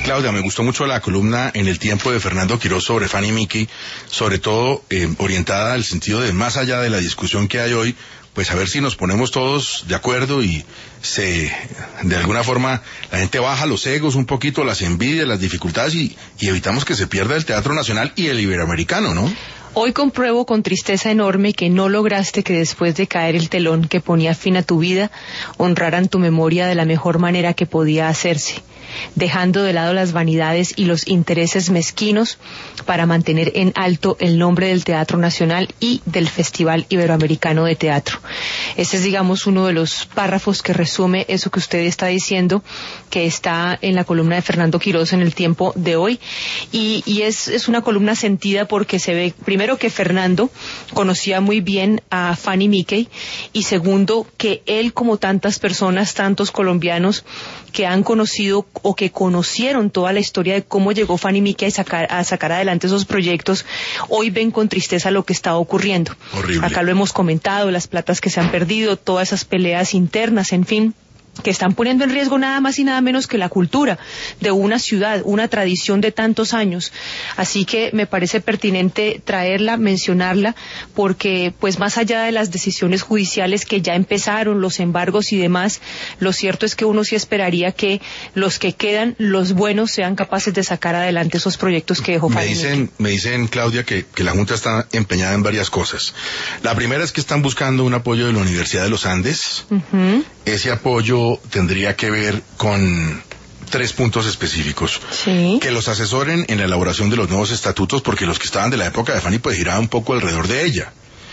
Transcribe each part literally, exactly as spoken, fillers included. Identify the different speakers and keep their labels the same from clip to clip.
Speaker 1: Claudia, me gustó mucho la columna en El Tiempo de Fernando Quirós sobre Fanny Mickey, sobre todo eh, orientada al sentido de más allá de la discusión que hay hoy, pues a ver si nos ponemos todos de acuerdo y se, de alguna forma, la gente baja los egos un poquito, las envidias, las dificultades y, y evitamos que se pierda el Teatro Nacional y el Iberoamericano, ¿no?
Speaker 2: Hoy compruebo con tristeza enorme que no lograste que después de caer el telón que ponía fin a tu vida, honraran tu memoria de la mejor manera que podía hacerse, dejando de lado las vanidades y los intereses mezquinos para mantener en alto el nombre del Teatro Nacional y del Festival Iberoamericano de Teatro. Ese es, digamos, uno de los párrafos que resume eso que usted está diciendo, que está en la columna de Fernando Quirós en El Tiempo de hoy, y, y es, es una columna sentida porque se ve, primero, que Fernando conocía muy bien a Fanny Mickey, y segundo, que él, como tantas personas, tantos colombianos que han conocido o que conocieron toda la historia de cómo llegó Fanny Mickey a sacar, a sacar adelante esos proyectos, hoy ven con tristeza lo que está ocurriendo.
Speaker 1: Horrible.
Speaker 2: Acá lo hemos comentado, las platas que se han perdido, todas esas peleas internas, en fin, que están poniendo en riesgo nada más y nada menos que la cultura de una ciudad, una tradición de tantos años. Así que me parece pertinente traerla, mencionarla, porque pues más allá de las decisiones judiciales que ya empezaron, los embargos y demás, lo cierto es que uno sí esperaría que los que quedan, los buenos, sean capaces de sacar adelante esos proyectos que dejó Fanny.
Speaker 1: Me dicen, me dicen, Claudia, que, que la Junta está empeñada en varias cosas. La primera es que están buscando un apoyo de la Universidad de los Andes. Uh-huh. Ese apoyo tendría que ver con tres puntos específicos.
Speaker 2: Sí.
Speaker 1: Que los asesoren en la elaboración de los nuevos estatutos, porque los que estaban de la época de Fanny pues giraban un poco alrededor de ella.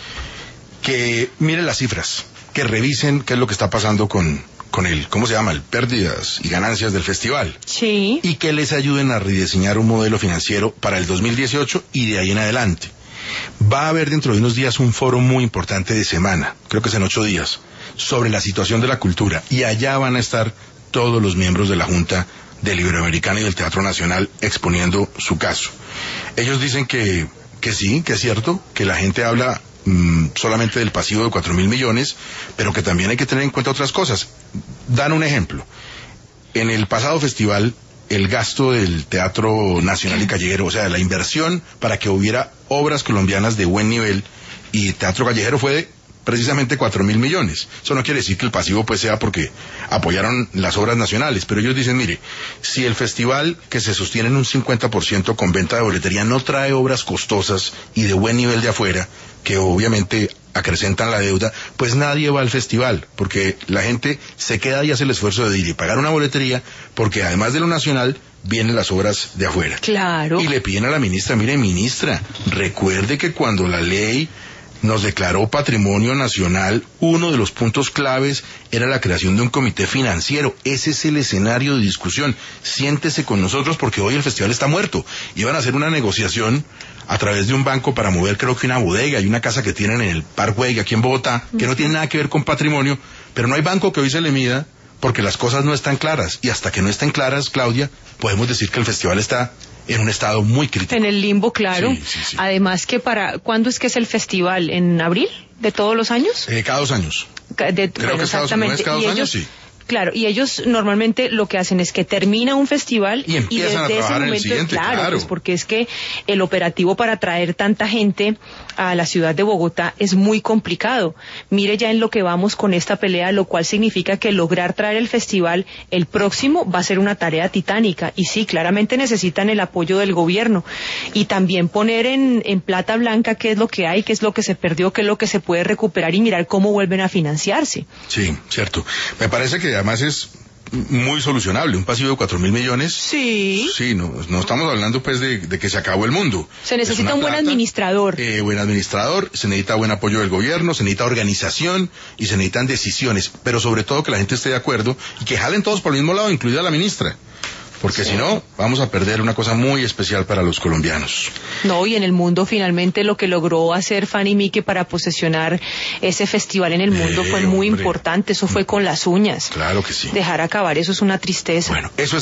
Speaker 1: Que miren las cifras, que revisen qué es lo que está pasando con, con el, ¿cómo se llama? El pérdidas y ganancias del festival.
Speaker 2: Sí.
Speaker 1: Y que les ayuden a rediseñar un modelo financiero para el dos mil dieciocho y de ahí en adelante. Va a haber dentro de unos días un foro muy importante de semana, creo que es en ocho días, sobre la situación de la cultura, y allá van a estar todos los miembros de la Junta del Iberoamericano y del Teatro Nacional exponiendo su caso. Ellos dicen que, que sí, que es cierto, que la gente habla mmm, solamente del pasivo de cuatro mil millones, pero que también hay que tener en cuenta otras cosas. Dan un ejemplo. En el pasado festival, el gasto del Teatro Nacional y Callejero, o sea, la inversión para que hubiera obras colombianas de buen nivel y teatro callejero fue de precisamente cuatro mil millones. Eso no quiere decir que el pasivo pues sea porque apoyaron las obras nacionales, pero ellos dicen, mire, si el festival que se sostiene en un cincuenta por ciento con venta de boletería no trae obras costosas y de buen nivel de afuera, que obviamente acrecentan la deuda, pues nadie va al festival, porque la gente se queda y hace el esfuerzo de ir y pagar una boletería, porque además de lo nacional, vienen las obras de afuera.
Speaker 2: Claro.
Speaker 1: Y le piden a la ministra, mire ministra, recuerde que cuando la ley nos declaró patrimonio nacional, uno de los puntos claves era la creación de un comité financiero. Ese es el escenario de discusión. Siéntese con nosotros porque hoy el festival está muerto. Iban a hacer una negociación a través de un banco para mover, creo que una bodega y una casa que tienen en el Parkway aquí en Bogotá, que no tiene nada que ver con patrimonio, pero no hay banco que hoy se le mida porque las cosas no están claras. Y hasta que no estén claras, Claudia, podemos decir que el festival está en un estado muy crítico.
Speaker 2: En el limbo, claro.
Speaker 1: Sí, sí, sí.
Speaker 2: Además que para, ¿cuándo es que es el festival? ¿En abril de todos los años?
Speaker 1: Eh, cada dos años.
Speaker 2: De,
Speaker 1: Creo
Speaker 2: bueno,
Speaker 1: que es cada,
Speaker 2: exactamente.
Speaker 1: ¿no es cada dos
Speaker 2: y
Speaker 1: años?
Speaker 2: ellos,
Speaker 1: Sí.
Speaker 2: Claro, y ellos normalmente lo que hacen es que termina un festival
Speaker 1: y empiezan a trabajar en el siguiente,
Speaker 2: claro,
Speaker 1: claro.
Speaker 2: Pues porque es que el operativo para traer tanta gente a la ciudad de Bogotá es muy complicado. Mire ya en lo que vamos con esta pelea, lo cual significa que lograr traer el festival el próximo va a ser una tarea titánica. Y sí, claramente necesitan el apoyo del gobierno y también poner en, en plata blanca qué es lo que hay, qué es lo que se perdió, qué es lo que se puede recuperar y mirar cómo vuelven a financiarse.
Speaker 1: Sí, cierto. Me parece que además es muy solucionable, un pasivo de cuatro mil millones.
Speaker 2: Sí.
Speaker 1: Sí, no, no estamos hablando pues de, de que se acabó el mundo.
Speaker 2: Se necesita un buen
Speaker 1: plata,
Speaker 2: administrador.
Speaker 1: Eh, buen administrador, se necesita buen apoyo del gobierno, se necesita organización y se necesitan decisiones, pero sobre todo que la gente esté de acuerdo y que jalen todos por el mismo lado, incluida la ministra. Porque sí. Si no, vamos a perder una cosa muy especial para los colombianos.
Speaker 2: No, y en el mundo finalmente lo que logró hacer Fanny Mickey para posesionar ese festival en el mundo eh, fue muy hombre. importante, eso fue con las uñas.
Speaker 1: Claro que sí.
Speaker 2: Dejar acabar eso es una tristeza.
Speaker 1: Bueno, eso es